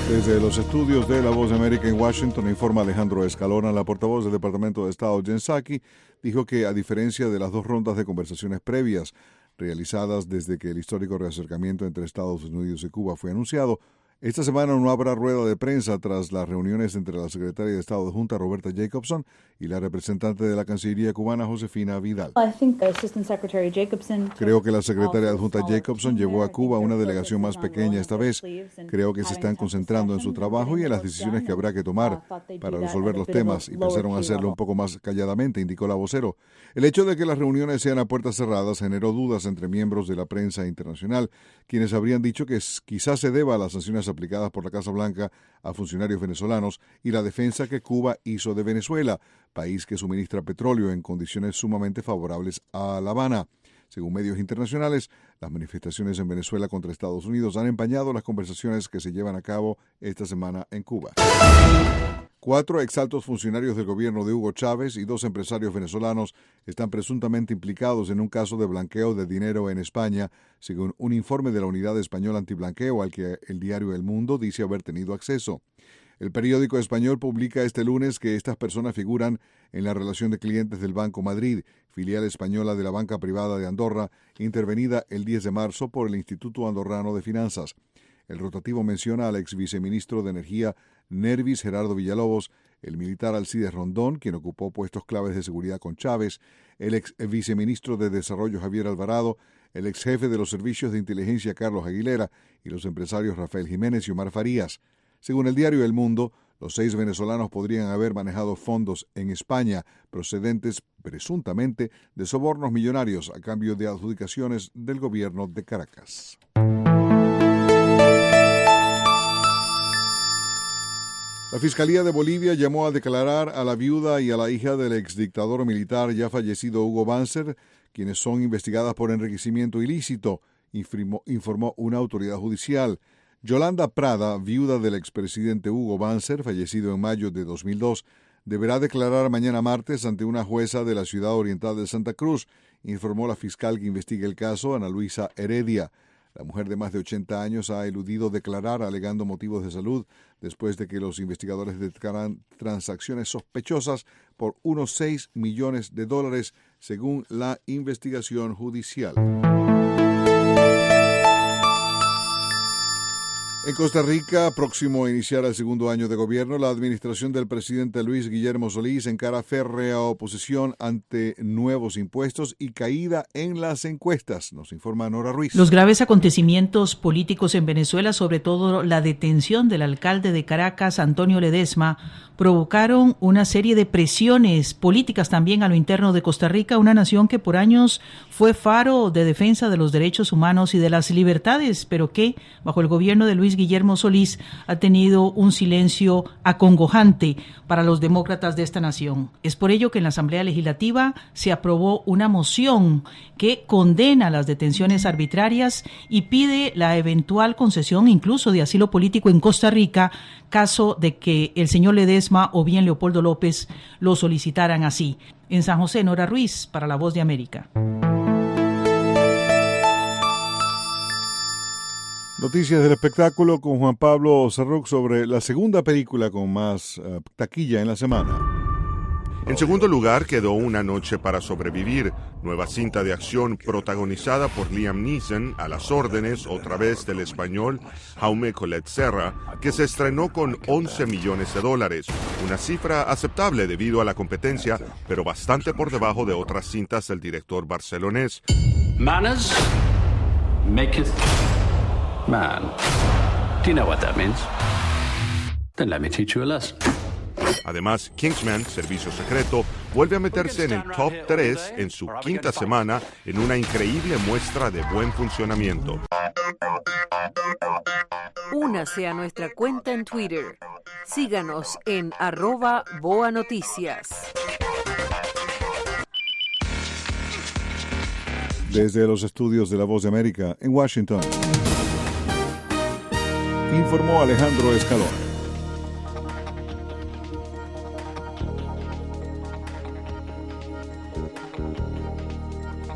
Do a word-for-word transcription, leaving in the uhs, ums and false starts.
Desde los estudios de La Voz de América en Washington, informa Alejandro Escalona. La portavoz del Departamento de Estado, Jen Psaki, dijo que a diferencia de las dos rondas de conversaciones previas realizadas desde que el histórico reacercamiento entre Estados Unidos y Cuba fue anunciado, esta semana no habrá rueda de prensa tras las reuniones entre la secretaria de Estado adjunta Roberta Jacobson y la representante de la Cancillería cubana Josefina Vidal. Creo que la secretaria adjunta Jacobson llevó a Cuba una delegación más pequeña esta vez. Creo que se están concentrando en su trabajo y en las decisiones que habrá que tomar para resolver los temas y pensaron hacerlo un poco más calladamente, indicó la vocero. El hecho de que las reuniones sean a puertas cerradas generó dudas entre miembros de la prensa internacional, quienes habrían dicho que quizás se deba a las sanciones aplicadas por la Casa Blanca a funcionarios venezolanos y la defensa que Cuba hizo de Venezuela, país que suministra petróleo en condiciones sumamente favorables a La Habana. Según medios internacionales, las manifestaciones en Venezuela contra Estados Unidos han empañado las conversaciones que se llevan a cabo esta semana en Cuba. Cuatro exaltos funcionarios del gobierno de Hugo Chávez y dos empresarios venezolanos están presuntamente implicados en un caso de blanqueo de dinero en España, según un informe de la Unidad Española Antiblanqueo al que el diario El Mundo dice haber tenido acceso. El periódico español publica este lunes que estas personas figuran en la relación de clientes del Banco Madrid, filial española de la banca privada de Andorra, intervenida el diez de marzo por el Instituto Andorrano de Finanzas. El rotativo menciona al ex viceministro de Energía Nervis Gerardo Villalobos, el militar Alcides Rondón, quien ocupó puestos claves de seguridad con Chávez, el ex viceministro de Desarrollo Javier Alvarado, el ex jefe de los servicios de inteligencia Carlos Aguilera y los empresarios Rafael Jiménez y Omar Farías. Según el diario El Mundo, los seis venezolanos podrían haber manejado fondos en España procedentes presuntamente de sobornos millonarios a cambio de adjudicaciones del gobierno de Caracas. La Fiscalía de Bolivia llamó a declarar a la viuda y a la hija del exdictador militar ya fallecido Hugo Banzer, quienes son investigadas por enriquecimiento ilícito, informó, informó una autoridad judicial. Yolanda Prada, viuda del expresidente Hugo Banzer, fallecido en mayo de dos mil dos, deberá declarar mañana martes ante una jueza de la ciudad oriental de Santa Cruz, informó la fiscal que investiga el caso, Ana Luisa Heredia. La mujer de más de ochenta años ha eludido declarar alegando motivos de salud después de que los investigadores detectaran transacciones sospechosas por unos seis millones de dólares, según la investigación judicial. En Costa Rica, próximo a iniciar el segundo año de gobierno, la administración del presidente Luis Guillermo Solís encara férrea oposición ante nuevos impuestos y caída en las encuestas, nos informa Nora Ruiz. Los graves acontecimientos políticos en Venezuela, sobre todo la detención del alcalde de Caracas, Antonio Ledesma, provocaron una serie de presiones políticas también a lo interno de Costa Rica, una nación que por años fue faro de defensa de los derechos humanos y de las libertades, pero que, bajo el gobierno de Luis Guillermo Solís, ha tenido un silencio acongojante para los demócratas de esta nación. Es por ello que en la Asamblea Legislativa se aprobó una moción que condena las detenciones arbitrarias y pide la eventual concesión incluso de asilo político en Costa Rica, caso de que el señor Ledesma o bien Leopoldo López lo solicitaran así. En San José, Nora Ruiz, para La Voz de América. Noticias del espectáculo con Juan Pablo Sarroc sobre la segunda película con más uh, taquilla en la semana. En segundo lugar quedó Una noche para sobrevivir, nueva cinta de acción protagonizada por Liam Neeson, a las órdenes otra vez del español Jaume Collet Serra, que se estrenó con once millones de dólares, una cifra aceptable debido a la competencia, pero bastante por debajo de otras cintas del director barcelonés. Manners maketh man. Do you know what that means? Then let me teach you a lesson. Además, Kingsman, Servicio Secreto, vuelve a meterse en el top tres en su quinta semana en una increíble muestra de buen funcionamiento. Únase a nuestra cuenta en Twitter. Síganos en arroba Boa Noticias. Desde los estudios de La Voz de América en Washington, informó Alejandro Escalona.